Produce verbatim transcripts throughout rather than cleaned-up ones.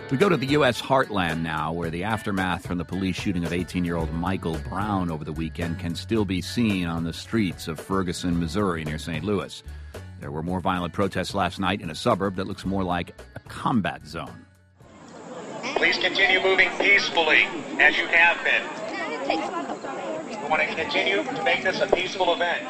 We go to the U S heartland now, where the aftermath from the police shooting of eighteen-year-old Michael Brown over the weekend can still be seen on the streets of Ferguson, Missouri, near Saint Louis. There were more violent protests last night in a suburb that looks more like a combat zone. Please continue moving peacefully, as you have been. We want to continue to make this a peaceful event.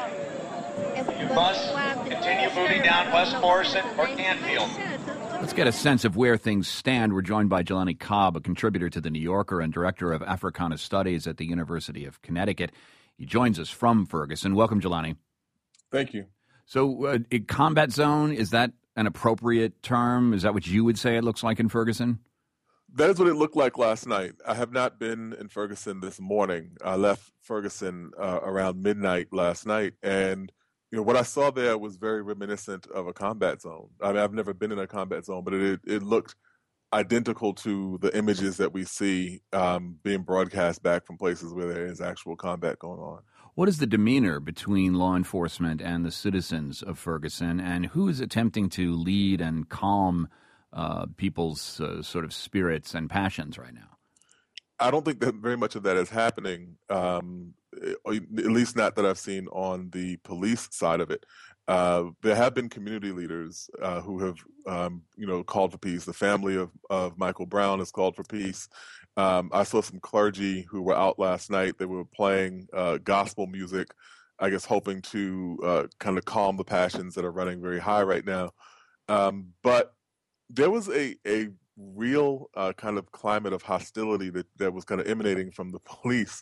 You must continue moving down West Morrison or Canfield. Let's get a sense of where things stand. We're joined by Jelani Cobb, a contributor to The New Yorker and director of Africana Studies at the University of Connecticut. He joins us from Ferguson. Welcome, Jelani. Thank you. So, uh, a combat zone, is that an appropriate term? Is that what you would say it looks like in Ferguson? That is what it looked like last night. I have not been in Ferguson this morning. I left Ferguson uh, around midnight last night, and you know what I saw there was very reminiscent of a combat zone. I mean, I've never been in a combat zone, but it it looked identical to the images that we see um, being broadcast back from places where there is actual combat going on. What is the demeanor between law enforcement and the citizens of Ferguson, and who is attempting to lead and calm uh, people's uh, sort of spirits and passions right now? I don't think that very much of that is happening, um, at least not that I've seen on the police side of it. Uh, there have been community leaders uh, who have, um, you know, called for peace. The family of, of Michael Brown has called for peace. Um, I saw some clergy who were out last night. They were playing uh, gospel music, I guess hoping to uh, kind of calm the passions that are running very high right now. Um, but there was a, a real uh, kind of climate of hostility that, that was kind of emanating from the police.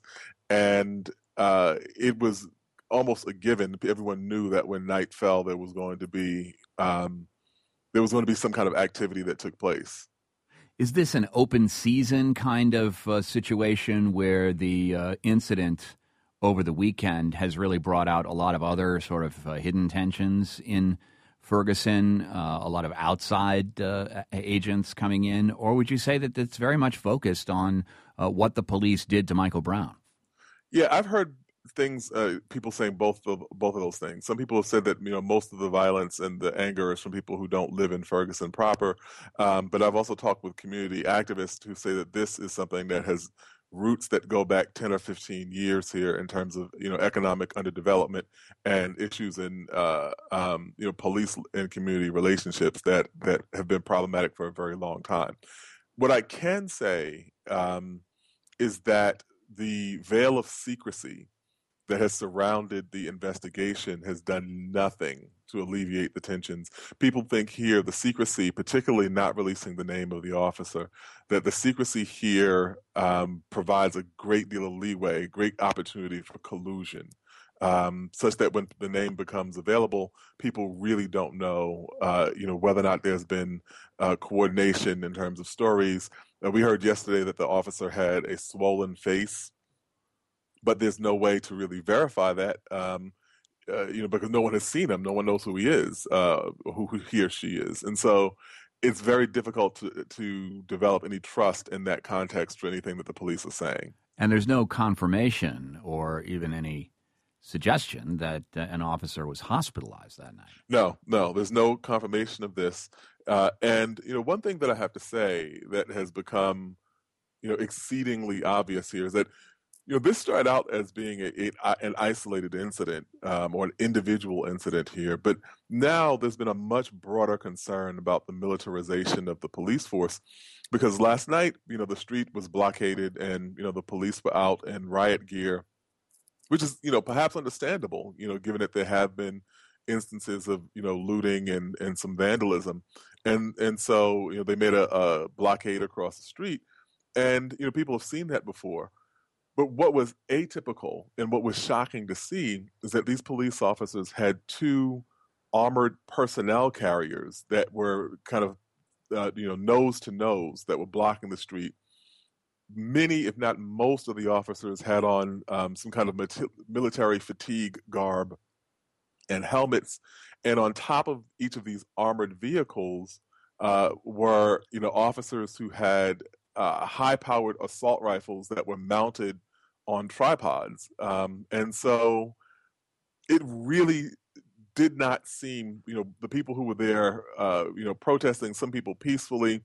And uh, it was almost a given. Everyone knew that when night fell, there was going to be um, there was going to be some kind of activity that took place. Is this an open season kind of uh, situation where the uh, incident over the weekend has really brought out a lot of other sort of uh, hidden tensions in Ferguson, uh, a lot of outside uh, agents coming in? Or would you say that it's very much focused on uh, what the police did to Michael Brown? Yeah, I've heard things, uh, people saying both of both of those things. Some people have said that, you know, most of the violence and the anger is from people who don't live in Ferguson proper. Um, but I've also talked with community activists who say that this is something that has roots that go back ten or fifteen years here in terms of, you know, economic underdevelopment and issues in, uh, um, you know, police and community relationships that, that have been problematic for a very long time. What I can say um, is that the veil of secrecy that has surrounded the investigation has done nothing to alleviate the tensions. People think here the secrecy, particularly not releasing the name of the officer, that the secrecy here um, provides a great deal of leeway, great opportunity for collusion, um, such that when the name becomes available, people really don't know, uh, you know, whether or not there's been uh, coordination in terms of stories. Uh, we heard yesterday that the officer had a swollen face, but there's no way to really verify that, um, uh, you know, because no one has seen him. No one knows who he is, uh, who, who he or she is. And so it's very difficult to, to develop any trust in that context for anything that the police are saying. And there's no confirmation or even any suggestion that uh, an officer was hospitalized that night. No, no, there's no confirmation of this. Uh, and, you know, one thing that I have to say that has become, you know, exceedingly obvious here is that, you know, this started out as being a, a, an isolated incident um, or an individual incident here, but now there's been a much broader concern about the militarization of the police force, because last night, you know, the street was blockaded and, you know, the police were out in riot gear, which is, you know, perhaps understandable, you know, given that there have been instances of, you know, looting and, and some vandalism. And, and so, you know, they made a, a blockade across the street, and, you know, people have seen that before. But what was atypical and what was shocking to see is that these police officers had two armored personnel carriers that were kind of, uh, you know, nose to nose that were blocking the street. Many, if not most, of the officers had on um, some kind of military fatigue garb and helmets. And on top of each of these armored vehicles uh, were, you know, officers who had uh, high-powered assault rifles that were mounted on tripods. Um, and so it really did not seem, you know, the people who were there, uh, you know, protesting, some people peacefully,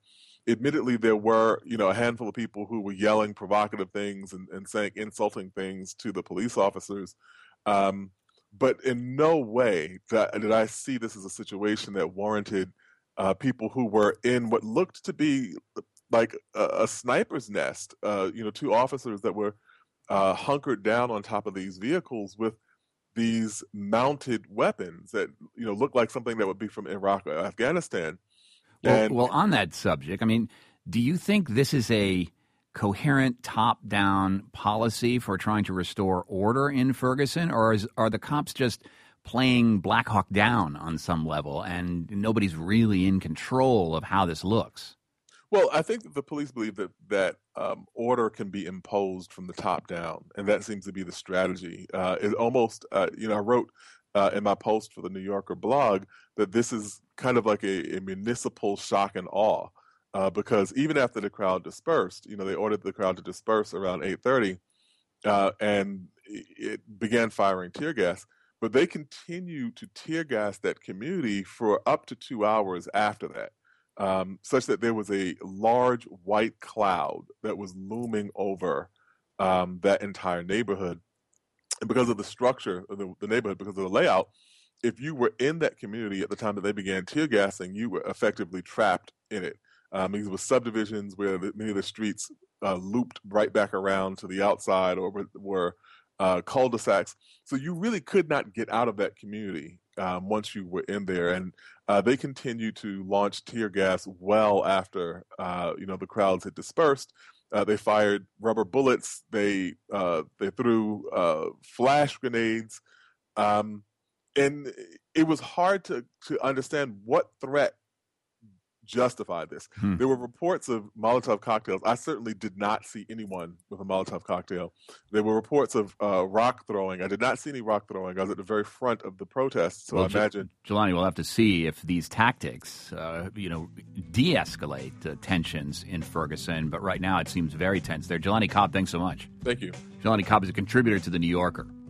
admittedly, there were, you know, a handful of people who were yelling provocative things and, and saying insulting things to the police officers. Um, but in no way that, did I see this as a situation that warranted uh, people who were in what looked to be like a, a sniper's nest, uh, you know, two officers that were uh, hunkered down on top of these vehicles with these mounted weapons that, you know, looked like something that would be from Iraq or Afghanistan. Well, and, well, on that subject, I mean, do you think this is a coherent top-down policy for trying to restore order in Ferguson, or is, are the cops just playing Black Hawk Down on some level and nobody's really in control of how this looks? Well, I think that the police believe that that um, order can be imposed from the top down, and that seems to be the strategy. Uh, it almost, uh, you know, I wrote uh, in my post for the New Yorker blog that this is kind of like a, a municipal shock and awe, uh, because even after the crowd dispersed, you know, they ordered the crowd to disperse around eight thirty, uh, and it began firing tear gas. But they continued to tear gas that community for up to two hours after that. Um, such that there was a large white cloud that was looming over um, that entire neighborhood. And because of the structure of the, the neighborhood, because of the layout, if you were in that community at the time that they began tear gassing, you were effectively trapped in it. Um, these were subdivisions where the, many of the streets uh, looped right back around to the outside, or were, were uh, cul-de-sacs. So you really could not get out of that community um, once you were in there. And uh, they continued to launch tear gas well after uh, you know the crowds had dispersed. Uh, they fired rubber bullets. They uh, they threw uh, flash grenades, um, and it was hard to to understand what threat justified this. Hmm. There were reports of Molotov cocktails. I certainly did not see anyone with a Molotov cocktail. There were reports of uh, rock throwing. I did not see any rock throwing. I was at the very front of the protest, so well, I imagine. Jelani, we'll have to see if these tactics, uh, you know, de-escalate uh, tensions in Ferguson. But right now, it seems very tense there. Jelani Cobb, thanks so much. Thank you. Jelani Cobb is a contributor to The New Yorker.